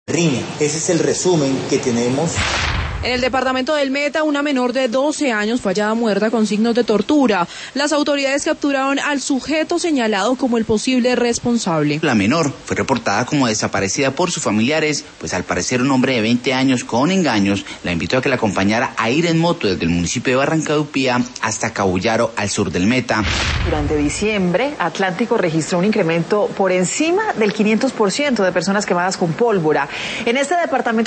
riña. Ese es el resumen que tenemos. En el departamento del Meta, una menor de 12 años fue hallada muerta con signos de tortura. Las autoridades capturaron al sujeto señalado como el posible responsable. La menor fue reportada como desaparecida por sus familiares, pues al parecer un hombre de 20 años con engaños la invitó a que la acompañara a ir en moto desde el municipio de Barrancaupía hasta Cabullaro, al sur del Meta. Durante diciembre, Atlántico registró un incremento por encima del 500% de personas quemadas con pólvora. En este departamento